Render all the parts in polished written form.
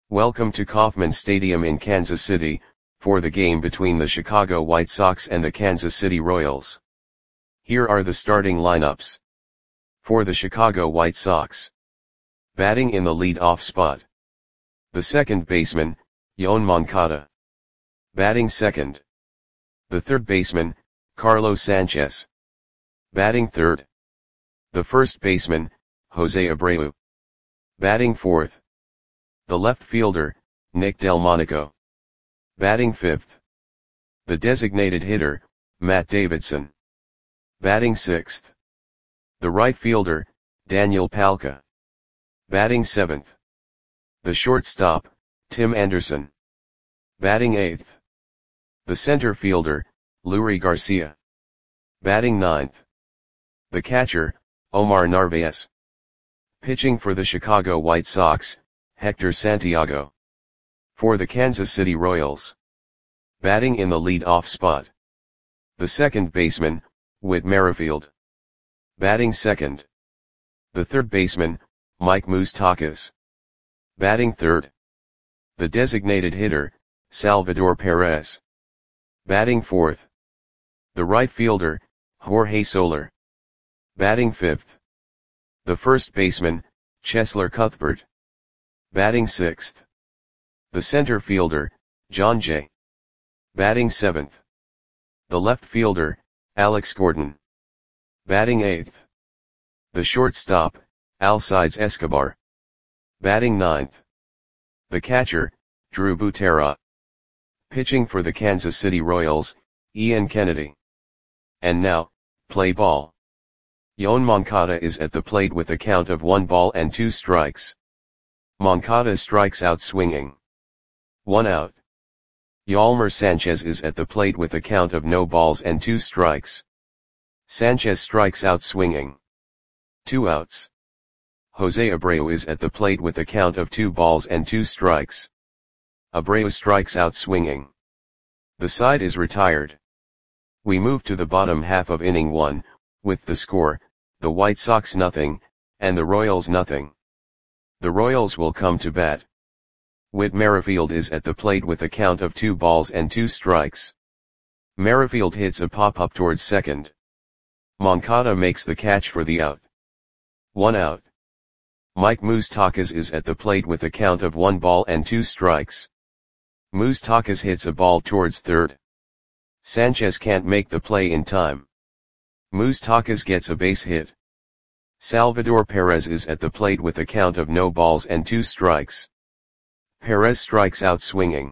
Welcome to Kauffman Stadium in Kansas City, for the game between the Chicago White Sox and the Kansas City Royals. Here are the starting lineups. For the Chicago White Sox. Batting in the lead-off spot. The second baseman, Yoan Moncada. Batting second. The third baseman, Carlos Sanchez. Batting third. The first baseman, Jose Abreu. Batting fourth. The left fielder, Nick Delmonico. Batting fifth. The designated hitter, Matt Davidson. Batting sixth. The right fielder, Daniel Palka. Batting seventh. The shortstop, Tim Anderson. Batting eighth. The center fielder, Leury Garcia. Batting ninth. The catcher, Omar Narvaez. Pitching for the Chicago White Sox, Hector Santiago. For the Kansas City Royals. Batting in the lead-off spot. The second baseman, Whit Merrifield. Batting second. The third baseman, Mike Moustakas. Batting third. The designated hitter, Salvador Perez. Batting fourth. The right fielder, Jorge Soler. Batting fifth. The first baseman, Cheslor Cuthbert. Batting sixth. The center fielder, John Jay. Batting seventh. The left fielder, Alex Gordon. Batting eighth. The shortstop, Alcides Escobar. Batting ninth. The catcher, Drew Butera. Pitching for the Kansas City Royals, Ian Kennedy. And now, play ball. Yoan Moncada is at the plate with a count of 1 ball and 2 strikes. Moncada strikes out swinging. 1 out. Yolmer Sanchez is at the plate with a count of no balls and 2 strikes. Sanchez strikes out swinging. 2 outs. Jose Abreu is at the plate with a count of 2 balls and 2 strikes. Abreu strikes out swinging. The side is retired. We move to the bottom half of inning 1, with the score, the White Sox nothing, and the Royals nothing. The Royals will come to bat. Whit Merrifield is at the plate with a count of 2 balls and 2 strikes. Merrifield hits a pop-up towards second. Moncada makes the catch for the out. 1 out. Mike Moustakas is at the plate with a count of 1 ball and 2 strikes. Moustakas hits a ball towards third. Sanchez can't make the play in time. Moustakas gets a base hit. Salvador Perez is at the plate with a count of no balls and 2 strikes. Perez strikes out swinging.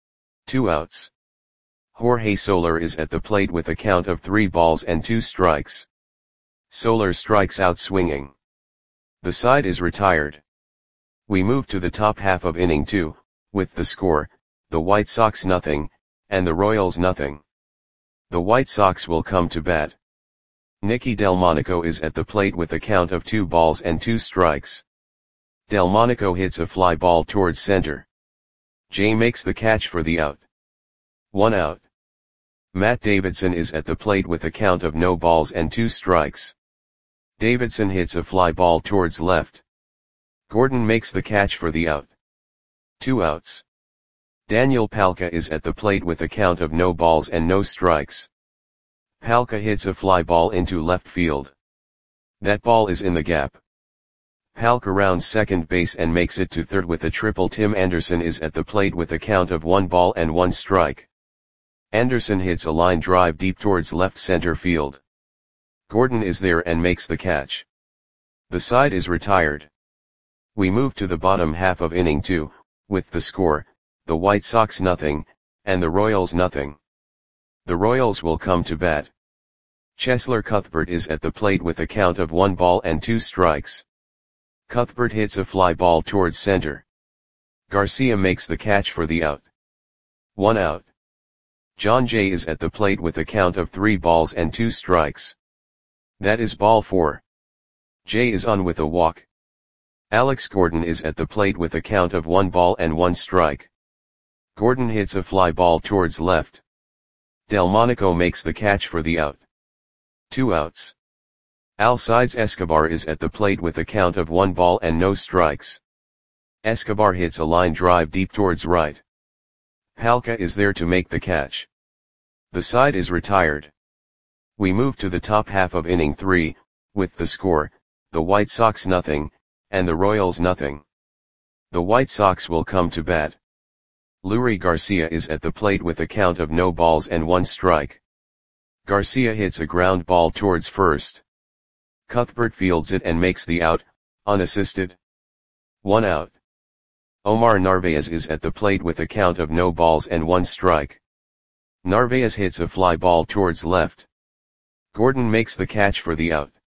2 outs. Jorge Soler is at the plate with a count of 3 balls and 2 strikes. Soler strikes out swinging. The side is retired. We move to the top half of inning 2, with the score, the White Sox nothing, and the Royals nothing. The White Sox will come to bat. Nicky Delmonico is at the plate with a count of 2 balls and 2 strikes. Delmonico hits a fly ball towards center. Jay makes the catch for the out. 1 out. Matt Davidson is at the plate with a count of no balls and 2 strikes. Davidson hits a fly ball towards left. Gordon makes the catch for the out. 2 outs. Daniel Palka is at the plate with a count of no balls and no strikes. Palka hits a fly ball into left field. That ball is in the gap. Palka rounds second base and makes it to third with a triple. Tim Anderson is at the plate with a count of 1 ball and 1 strike. Anderson hits a line drive deep towards left center field. Gordon is there and makes the catch. The side is retired. We move to the bottom half of inning 2, with the score, the White Sox nothing, and the Royals nothing. The Royals will come to bat. Cheslor Cuthbert is at the plate with a count of 1 ball and 2 strikes. Cuthbert hits a fly ball towards center. Garcia makes the catch for the out. 1 out. John Jay is at the plate with a count of 3 balls and 2 strikes. That is ball 4. Jay is on with a walk. Alex Gordon is at the plate with a count of 1 ball and 1 strike. Gordon hits a fly ball towards left. Delmonico makes the catch for the out. 2 outs. Alcides Escobar is at the plate with a count of 1 ball and no strikes. Escobar hits a line drive deep towards right. Palka is there to make the catch. The side is retired. We move to the top half of inning 3, with the score, the White Sox nothing, and the Royals nothing. The White Sox will come to bat. Leury Garcia is at the plate with a count of no balls and 1 strike. Garcia hits a ground ball towards first. Cuthbert fields it and makes the out, unassisted. 1 out. Omar Narvaez is at the plate with a count of no balls and 1 strike. Narvaez hits a fly ball towards left. Gordon makes the catch for the out.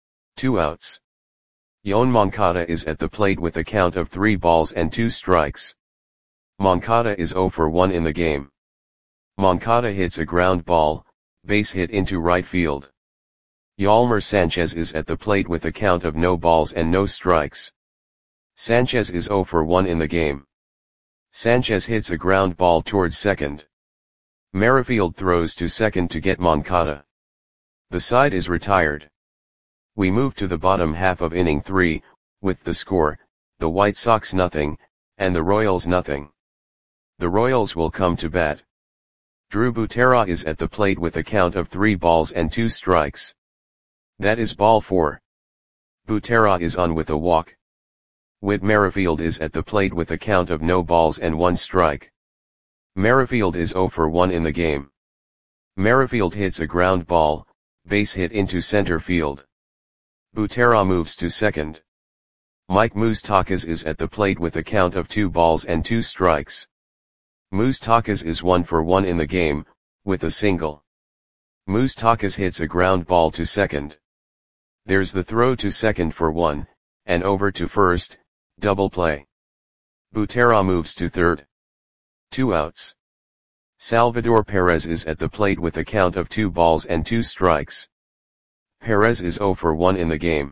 2 outs. Yoan Moncada is at the plate with a count of 3 balls and 2 strikes. Moncada is 0 for 1 in the game. Moncada hits a ground ball, base hit into right field. Yolmer Sanchez is at the plate with a count of no balls and no strikes. Sanchez is 0 for 1 in the game. Sanchez hits a ground ball towards second. Merrifield throws to second to get Moncada. The side is retired. We move to the bottom half of inning 3, with the score, the White Sox nothing, and the Royals nothing. The Royals will come to bat. Drew Butera is at the plate with a count of 3 balls and 2 strikes. That is ball 4. Butera is on with a walk. Whit Merrifield is at the plate with a count of no balls and 1 strike. Merrifield is 0 for 1 in the game. Merrifield hits a ground ball, base hit into center field. Butera moves to second. Mike Moustakas is at the plate with a count of 2 balls and 2 strikes. Moustakas is 1 for 1 in the game, with a single. Moustakas hits a ground ball to second. There's the throw to second for 1, and over to first, double play. Butera moves to third. 2 outs. Salvador Perez is at the plate with a count of 2 balls and 2 strikes. Perez is 0 for 1 in the game.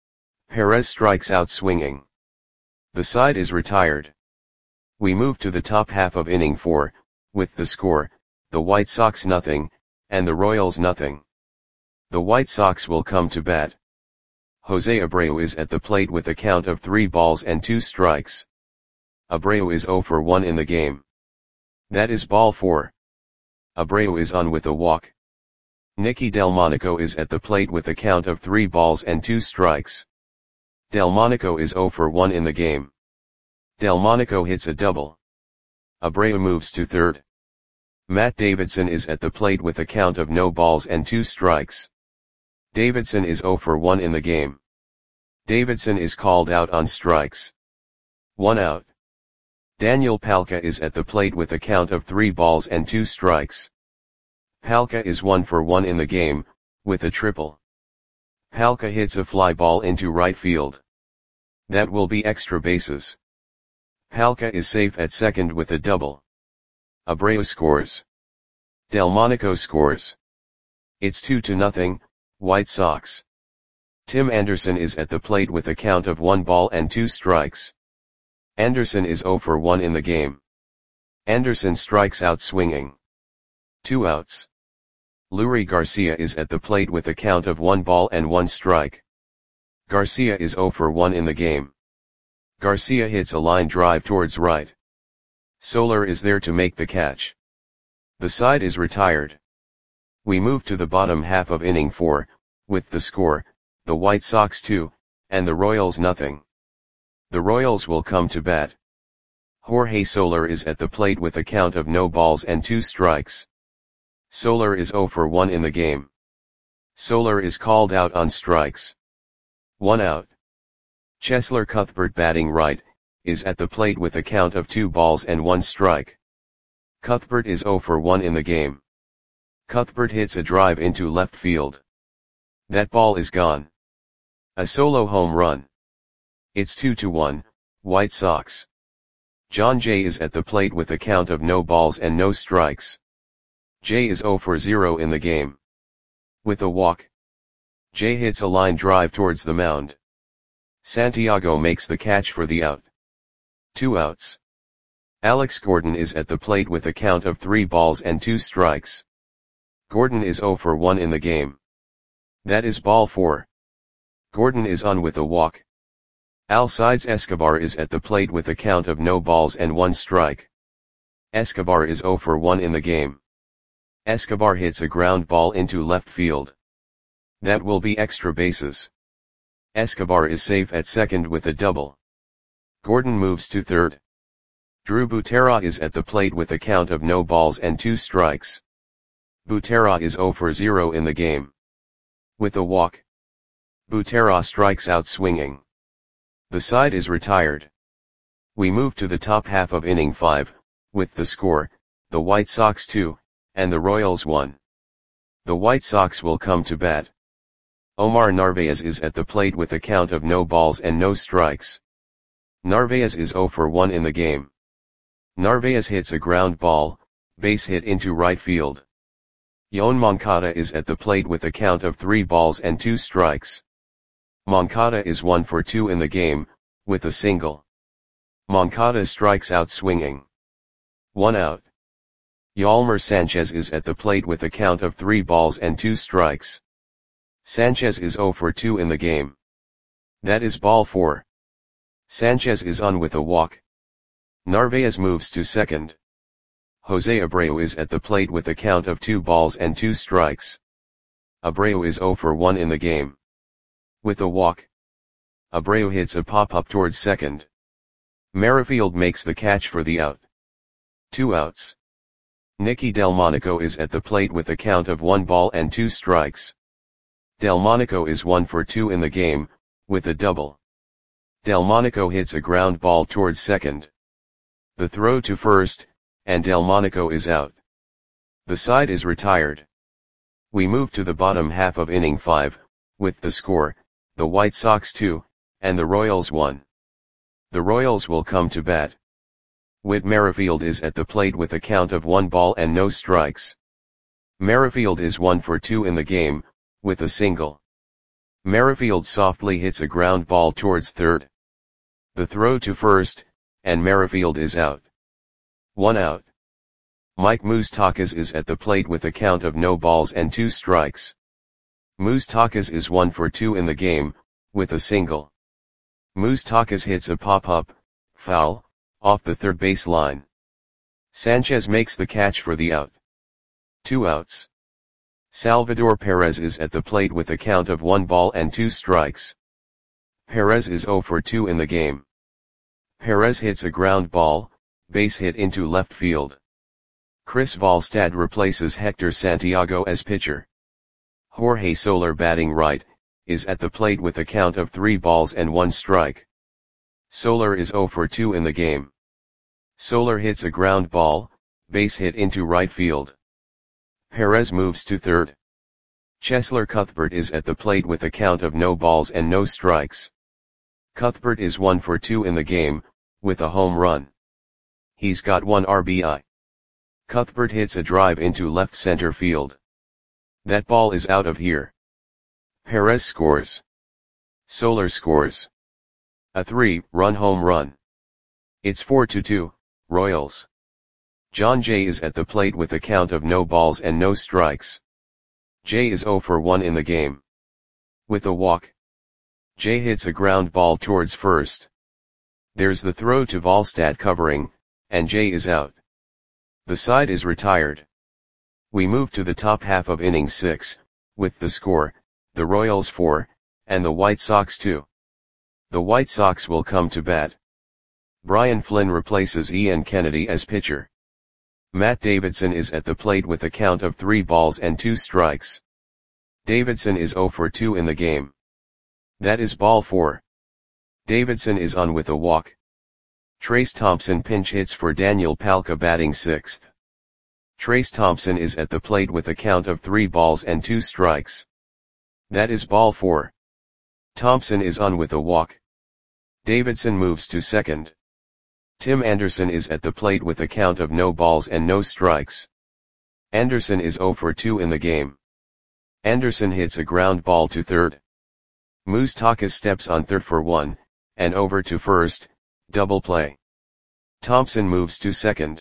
Perez strikes out swinging. The side is retired. We move to the top half of inning 4, with the score, the White Sox nothing, and the Royals nothing. The White Sox will come to bat. Jose Abreu is at the plate with a count of 3 balls and 2 strikes. Abreu is 0 for 1 in the game. That is ball 4. Abreu is on with a walk. Nicky Delmonico is at the plate with a count of 3 balls and 2 strikes. Delmonico is 0 for 1 in the game. Delmonico hits a double. Abreu moves to third. Matt Davidson is at the plate with a count of no balls and 2 strikes. Davidson is 0 for 1 in the game. Davidson is called out on strikes. 1 out. Daniel Palka is at the plate with a count of 3 balls and 2 strikes. Palka is 1 for 1 in the game, with a triple. Palka hits a fly ball into right field. That will be extra bases. Palka is safe at second with a double. Abreu scores. Delmonico scores. It's 2-0, White Sox. Tim Anderson is at the plate with a count of 1 ball and 2 strikes. Anderson is 0 for 1 in the game. Anderson strikes out swinging. 2 outs. Leury Garcia is at the plate with a count of 1 ball and 1 strike. Garcia is 0 for 1 in the game. Garcia hits a line drive towards right. Soler is there to make the catch. The side is retired. We move to the bottom half of inning 4, with the score, the White Sox 2, and the Royals nothing. The Royals will come to bat. Jorge Soler is at the plate with a count of no balls and 2 strikes. Soler is 0 for 1 in the game. Soler is called out on strikes. 1 out. Cheslor Cuthbert batting right, is at the plate with a count of 2 balls and 1 strike. Cuthbert is 0 for 1 in the game. Cuthbert hits a drive into left field. That ball is gone. A solo home run. It's 2-1, White Sox. John Jay is at the plate with a count of no balls and no strikes. Jay is 0 for 0 in the game. With a walk. Jay hits a line drive towards the mound. Santiago makes the catch for the out. 2 outs. Alex Gordon is at the plate with a count of 3 balls and 2 strikes. Gordon is 0 for 1 in the game. That is ball 4. Gordon is on with a walk. Alcides Escobar is at the plate with a count of no balls and 1 strike. Escobar is 0 for 1 in the game. Escobar hits a ground ball into left field. That will be extra bases. Escobar is safe at second with a double. Gordon moves to third. Drew Butera is at the plate with a count of no balls and 2 strikes. Butera is 0 for 0 in the game. With a walk, Butera strikes out swinging. The side is retired. We move to the top half of inning 5, with the score, the White Sox 2, and the Royals 1. The White Sox will come to bat. Omar Narvaez is at the plate with a count of no balls and no strikes. Narvaez is 0 for 1 in the game. Narvaez hits a ground ball, base hit into right field. Yoan Moncada is at the plate with a count of 3 balls and 2 strikes. Moncada is 1 for 2 in the game, with a single. Moncada strikes out swinging. 1 out. Yolmer Sanchez is at the plate with a count of 3 balls and 2 strikes. Sanchez is 0 for 2 in the game. That is ball 4. Sanchez is on with a walk. Narvaez moves to second. Jose Abreu is at the plate with a count of 2 balls and 2 strikes. Abreu is 0 for 1 in the game. With a walk, Abreu hits a pop-up towards second. Merrifield makes the catch for the out. 2 outs. Nicky Delmonico is at the plate with a count of 1 ball and 2 strikes. Delmonico is 1 for 2 in the game, with a double. Delmonico hits a ground ball towards second. The throw to first, and Delmonico is out. The side is retired. We move to the bottom half of inning 5, with the score, the White Sox 2, and the Royals 1. The Royals will come to bat. Whit Merrifield is at the plate with a count of 1 ball and no strikes. Merrifield is 1 for 2 in the game, with a single. Merrifield softly hits a ground ball towards third. The throw to first, and Merrifield is out. 1 out. Mike Moustakas is at the plate with a count of no balls and 2 strikes. Moustakas is 1 for 2 in the game, with a single. Moustakas hits a pop-up, foul, off the third base line. Sanchez makes the catch for the out. 2 outs. Salvador Perez is at the plate with a count of 1 ball and 2 strikes. Perez is 0 for 2 in the game. Perez hits a ground ball, base hit into left field. Chris Volstad replaces Hector Santiago as pitcher. Jorge Soler, batting right, is at the plate with a count of 3 balls and 1 strike. Soler is 0 for 2 in the game. Soler hits a ground ball, base hit into right field. Perez moves to third. Cheslor Cuthbert is at the plate with a count of no balls and no strikes. Cuthbert is 1 for 2 in the game, with a home run. He's got 1 RBI. Cuthbert hits a drive into left center field. That ball is out of here. Perez scores. Soler scores. A 3-run home run. It's 4-2, Royals. John Jay is at the plate with a count of no balls and no strikes. Jay is 0 for 1 in the game. With a walk, Jay hits a ground ball towards first. There's the throw to Volstad covering, and Jay is out. The side is retired. We move to the top half of inning 6, with the score, the Royals 4, and the White Sox 2. The White Sox will come to bat. Brian Flynn replaces Ian Kennedy as pitcher. Matt Davidson is at the plate with a count of 3 balls and 2 strikes. Davidson is 0 for 2 in the game. That is ball 4. Davidson is on with a walk. Trace Thompson pinch hits for Daniel Palka, batting 6th. Trace Thompson is at the plate with a count of 3 balls and 2 strikes. That is ball 4. Thompson is on with a walk. Davidson moves to second. Tim Anderson is at the plate with a count of no balls and no strikes. Anderson is 0 for 2 in the game. Anderson hits a ground ball to third. Moustakas steps on third for 1, and over to first, double play. Thompson moves to second.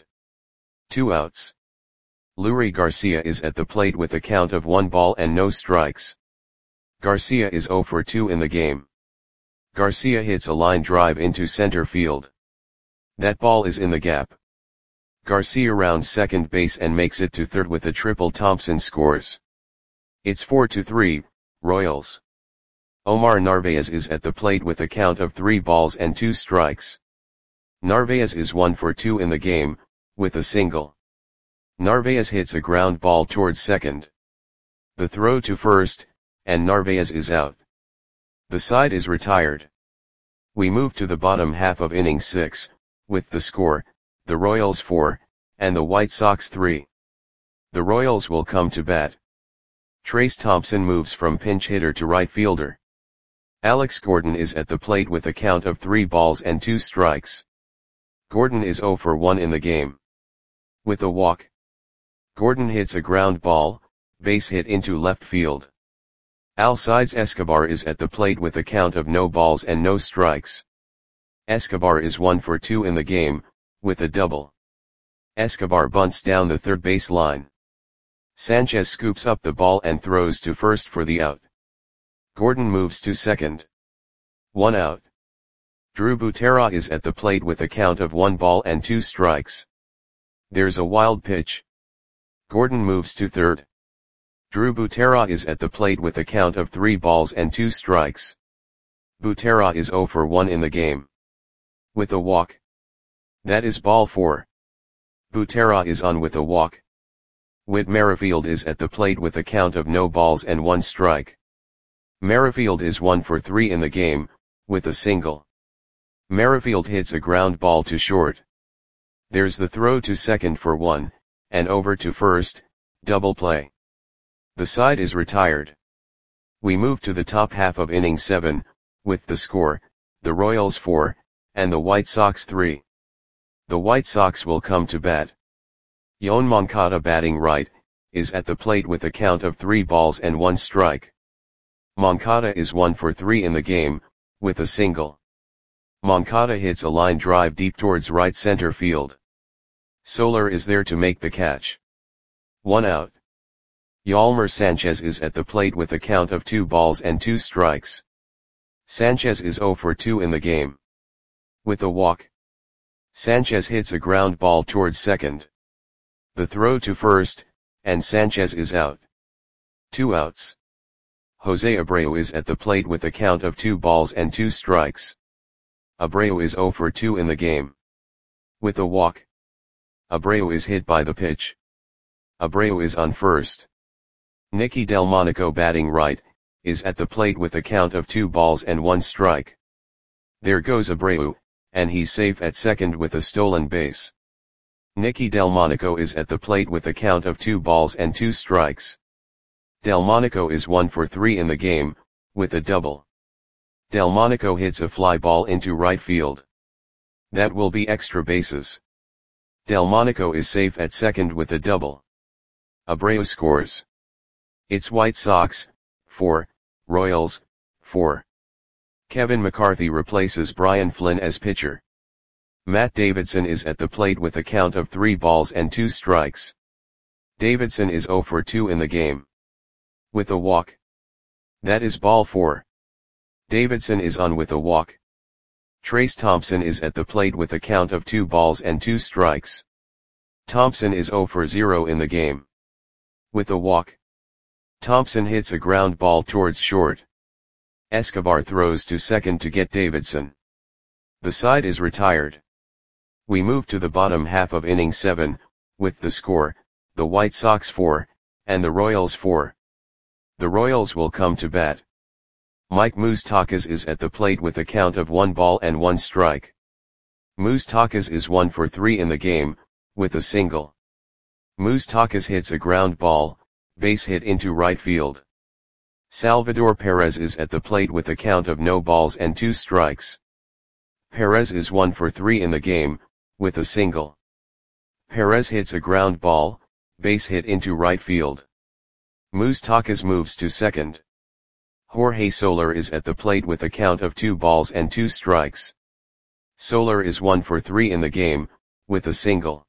2 outs. Leury Garcia is at the plate with a count of 1 ball and no strikes. Garcia is 0 for 2 in the game. Garcia hits a line drive into center field. That ball is in the gap. Garcia rounds second base and makes it to third with a triple. Thompson scores. It's 4-3, Royals. Omar Narvaez is at the plate with a count of 3 balls and 2 strikes. Narvaez is 1 for 2 in the game, with a single. Narvaez hits a ground ball towards second. The throw to first, and Narvaez is out. The side is retired. We move to the bottom half of inning 6, with the score, the Royals 4, and the White Sox 3. The Royals will come to bat. Trace Thompson moves from pinch hitter to right fielder. Alex Gordon is at the plate with a count of 3 balls and 2 strikes. Gordon is 0 for 1 in the game. With a walk. Gordon hits a ground ball, base hit into left field. Alcides Escobar is at the plate with a count of no balls and no strikes. Escobar is 1 for 2 in the game, with a double. Escobar bunts down the third base line. Sanchez scoops up the ball and throws to first for the out. Gordon moves to second. 1 out. Drew Butera is at the plate with a count of 1 ball and 2 strikes. There's a wild pitch. Gordon moves to third. Drew Butera is at the plate with a count of 3 balls and 2 strikes. Butera is 0 for 1 in the game. With a walk. That is ball 4. Butera is on with a walk. Whit Merrifield is at the plate with a count of no balls and 1 strike. Merrifield is 1 for 3 in the game, with a single. Merrifield hits a ground ball to short. There's the throw to second for 1, and over to first, double play. The side is retired. We move to the top half of inning 7, with the score, the Royals 4, and the White Sox 3. The White Sox will come to bat. Yoan Moncada, batting right, is at the plate with a count of 3 balls and 1 strike. Moncada is 1 for 3 in the game, with a single. Moncada hits a line drive deep towards right center field. Soler is there to make the catch. 1 out. Yolmer Sanchez is at the plate with a count of 2 balls and 2 strikes. Sanchez is 0 for 2 in the game. With a walk. Sanchez hits a ground ball towards second. The throw to first, and Sanchez is out. 2 outs. Jose Abreu is at the plate with a count of 2 balls and 2 strikes. Abreu is 0 for 2 in the game. With a walk. Abreu is hit by the pitch. Abreu is on first. Nicky Delmonico, batting right, is at the plate with a count of 2 balls and 1 strike. There goes Abreu, and he's safe at second with a stolen base. Nicky Delmonico is at the plate with a count of 2 balls and 2 strikes. Delmonico is 1 for 3 in the game, with a double. Delmonico hits a fly ball into right field. That will be extra bases. Delmonico is safe at second with a double. Abreu scores. It's White Sox 4, Royals 4. Kevin McCarthy replaces Brian Flynn as pitcher. Matt Davidson is at the plate with a count of 3 balls and 2 strikes. Davidson is 0 for 2 in the game. With a walk. That is ball 4. Davidson is on with a walk. Trace Thompson is at the plate with a count of 2 balls and 2 strikes. Thompson is 0 for 0 in the game. With a walk. Thompson hits a ground ball towards short. Escobar throws to second to get Davidson. The side is retired. We move to the bottom half of inning 7, with the score, the White Sox 4, and the Royals 4. The Royals will come to bat. Mike Moustakas is at the plate with a count of 1 ball and 1 strike. Moustakas is 1 for 3 in the game, with a single. Moustakas hits a ground ball, base hit into right field. Salvador Perez is at the plate with a count of no balls and 2 strikes. Perez is 1 for 3 in the game, with a single. Perez hits a ground ball, base hit into right field. Moustakas moves to second. Jorge Soler is at the plate with a count of 2 balls and 2 strikes. Soler is 1 for 3 in the game, with a single.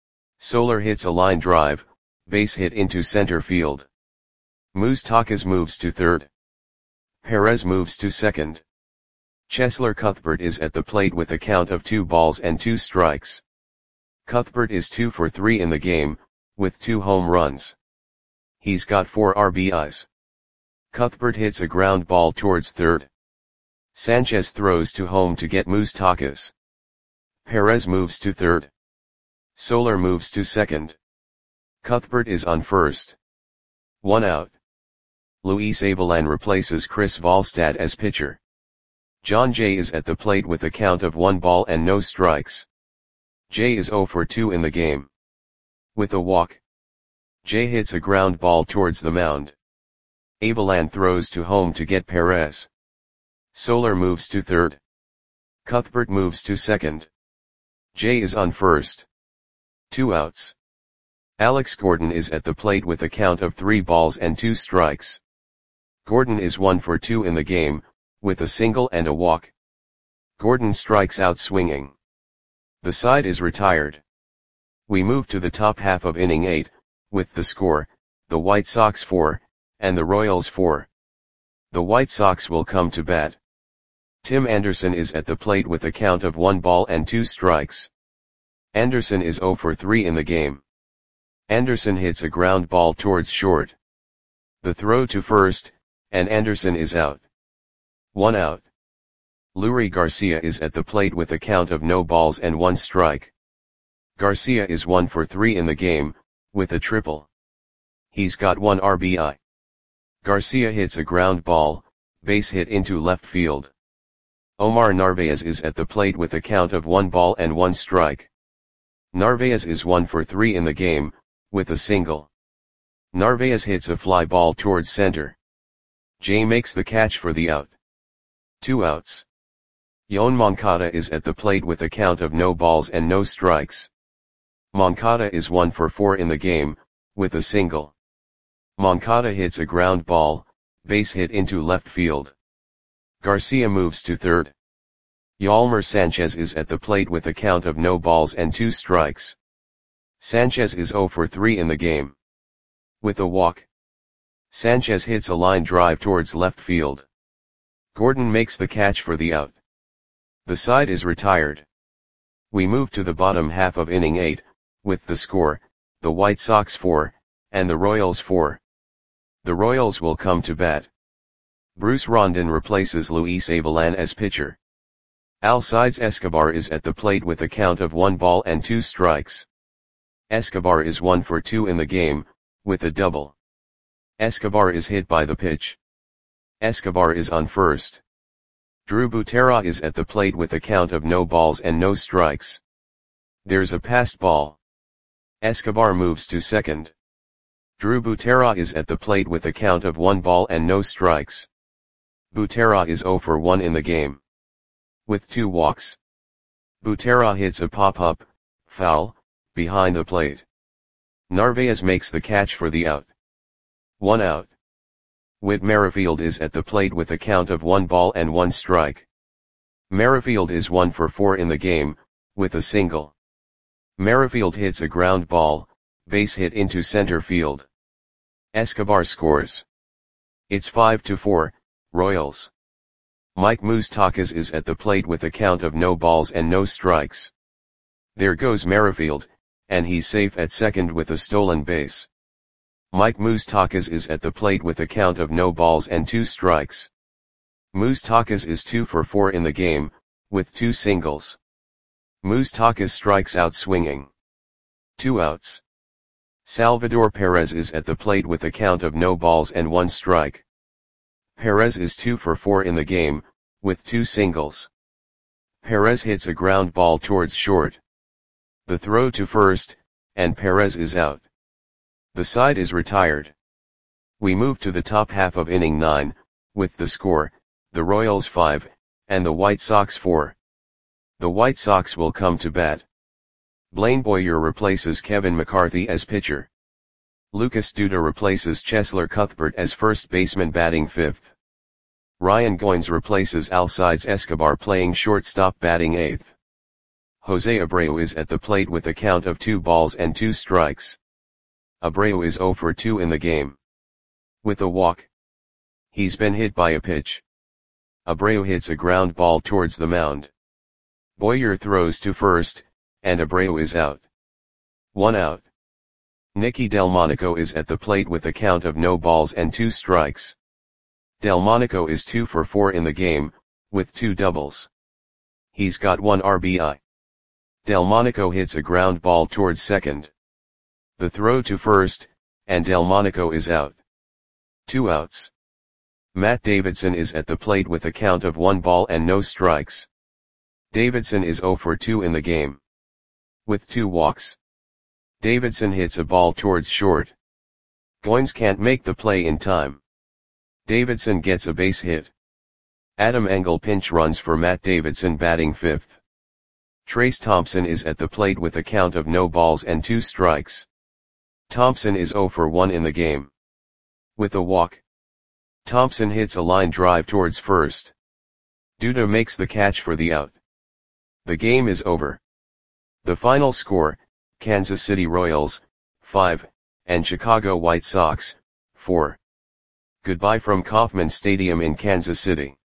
Soler hits a line drive, base hit into center field. Moustakas moves to third. Perez moves to second. Cheslor Cuthbert is at the plate with a count of 2 balls and 2 strikes. Cuthbert is 2 for 3 in the game, with 2 home runs. He's got 4 RBIs. Cuthbert hits a ground ball towards third. Sanchez throws to home to get Moustakas. Perez moves to third. Soler moves to second. Cuthbert is on first. 1 out. Luis Avilan replaces Chris Volstad as pitcher. John Jay is at the plate with a count of 1 ball and no strikes. Jay is 0 for 2 in the game. With a walk, Jay hits a ground ball towards the mound. Avilan throws to home to get Perez. Soler moves to third. Cuthbert moves to second. Jay is on first. 2 outs. Alex Gordon is at the plate with a count of 3 balls and 2 strikes. Gordon is 1 for 2 in the game, with a single and a walk. Gordon strikes out swinging. The side is retired. We move to the top half of inning 8, with the score, the White Sox 4, and the Royals 4. The White Sox will come to bat. Tim Anderson is at the plate with a count of 1 ball and 2 strikes. Anderson is 0 for 3 in the game. Anderson hits a ground ball towards short. The throw to first, and Anderson is out. 1 out. Leury Garcia is at the plate with a count of no balls and 1 strike. Garcia is 1 for 3 in the game, with a triple. He's got 1 RBI. Garcia hits a ground ball, base hit into left field. Omar Narvaez is at the plate with a count of 1 ball and 1 strike. Narvaez is 1 for 3 in the game, with a single. Narvaez hits a fly ball towards center. Jay makes the catch for the out. 2 outs. Yoan Moncada is at the plate with a count of no balls and no strikes. Moncada is 1 for 4 in the game, with a single. Moncada hits a ground ball, base hit into left field. Garcia moves to third. Yolmer Sanchez is at the plate with a count of no balls and 2 strikes. Sanchez is 0 for 3 in the game. With a walk, Sanchez hits a line drive towards left field. Gordon makes the catch for the out. The side is retired. We move to the bottom half of inning 8, with the score, the White Sox 4, and the Royals 4. The Royals will come to bat. Bruce Rondon replaces Luis Avilan as pitcher. Alcides Escobar is at the plate with a count of 1 ball and 2 strikes. Escobar is 1 for 2 in the game, with a double. Escobar is hit by the pitch. Escobar is on first. Drew Butera is at the plate with a count of no balls and no strikes. There's a passed ball. Escobar moves to second. Drew Butera is at the plate with a count of 1 ball and no strikes. Butera is 0 for 1 in the game. With 2 walks. Butera hits a pop-up, foul, behind the plate. Narvaez makes the catch for the out. 1 out. Whit Merrifield is at the plate with a count of 1 ball and 1 strike. Merrifield is 1 for 4 in the game, with a single. Merrifield hits a ground ball, base hit into center field. Escobar scores. It's 5-4, Royals. Mike Moustakas is at the plate with a count of no balls and no strikes. There goes Merrifield, and he's safe at second with a stolen base. Mike Moustakas is at the plate with a count of no balls and 2 strikes. Moustakas is 2 for 4 in the game, with 2 singles. Moustakas strikes out swinging. 2 outs. Salvador Perez is at the plate with a count of no balls and 1 strike. Perez is 2 for 4 in the game, with 2 singles. Perez hits a ground ball towards short. The throw to first, and Perez is out. The side is retired. We move to the top half of inning 9, with the score, the Royals 5, and the White Sox 4. The White Sox will come to bat. Blaine Boyer replaces Kevin McCarthy as pitcher. Lucas Duda replaces Cheslor Cuthbert as first baseman batting 5th. Ryan Goins replaces Alcides Escobar playing shortstop batting 8th. Jose Abreu is at the plate with a count of 2 balls and 2 strikes. Abreu is 0 for 2 in the game. With a walk. He's been hit by a pitch. Abreu hits a ground ball towards the mound. Boyer throws to first, and Abreu is out. 1 out. Nicky Delmonico is at the plate with a count of no balls and 2 strikes. Delmonico is 2 for 4 in the game, with 2 doubles. He's got 1 RBI. Delmonico hits a ground ball towards second. The throw to first, and Delmonico is out. 2 outs. Matt Davidson is at the plate with a count of 1 ball and no strikes. Davidson is 0 for 2 in the game. With 2 walks. Davidson hits a ball towards short. Goins can't make the play in time. Davidson gets a base hit. Adam Engel pinch runs for Matt Davidson batting 5th. Trace Thompson is at the plate with a count of no balls and 2 strikes. Thompson is 0 for 1 in the game. With a walk. Thompson hits a line drive towards first. Duda makes the catch for the out. The game is over. The final score, Kansas City Royals, 5, and Chicago White Sox, 4. Goodbye from Kauffman Stadium in Kansas City.